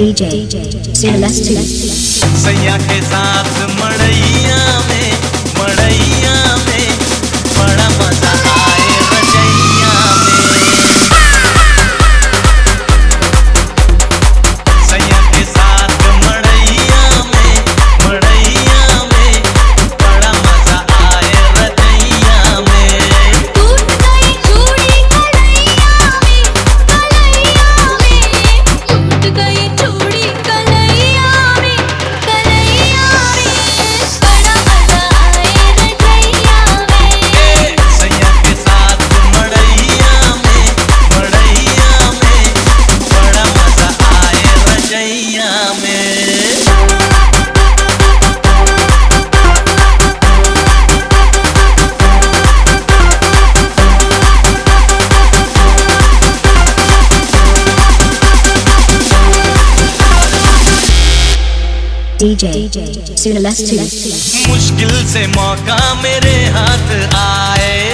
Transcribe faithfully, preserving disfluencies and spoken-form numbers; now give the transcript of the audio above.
D J Celeste सैया के साथ मड़ैया में मड़ैया में बड़ा मजा आए रजैया में। सैया के साथ मड़ैया में मड़ैया में बड़ा मजा आए रजैया में। टूट गई चूड़ी कलैया में कलैया में टूट गई चूड़ी कलैया में कलैया में बड़ा मजा आए रजैया में। सैया के साथ मड़ैया में मड़ैया में बड़ा मजा आए रजैया में। D J Celeste मुश्किल से मौका मेरे हाथ आए